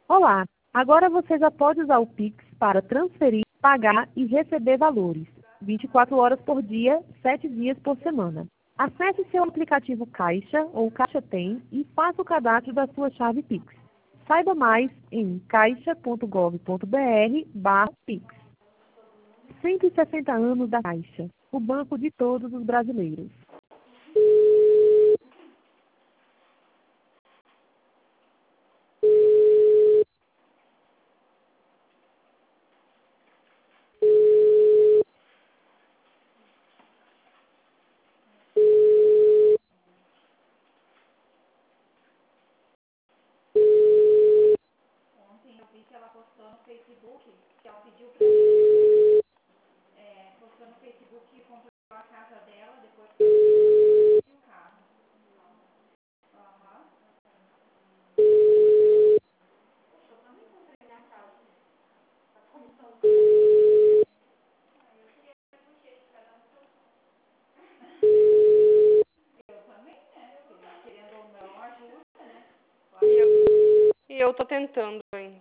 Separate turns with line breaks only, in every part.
Olá, agora você já pode usar o Pix para transferir, pagar e receber valores. 24 horas por dia, 7 dias por semana. Acesse seu aplicativo Caixa ou Caixa Tem e faça o cadastro da sua chave Pix. Saiba mais em caixa.gov.br/Pix. 160 anos da Caixa, o banco de todos os brasileiros.
E eu tô tentando ainda.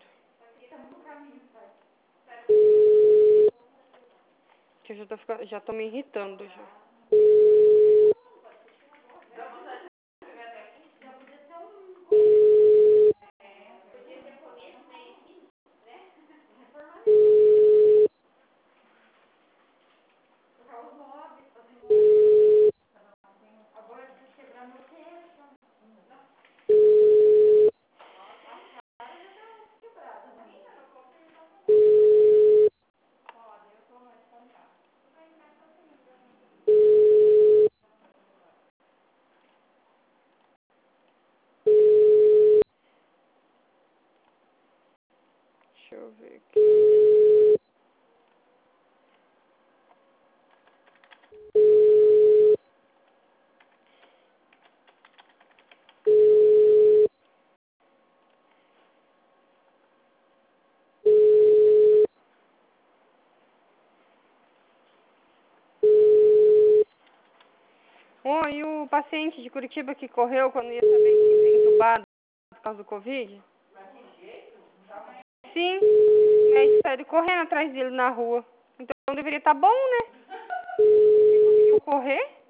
Que eu já tô me irritando já. Deixa eu ver aqui. Oh, e o paciente de Curitiba que correu quando ia saber que ia ser entubado por causa do Covid? Sim, o médico saiu correndo atrás dele na rua. Então deveria estar bom, né? Ele conseguiu correr.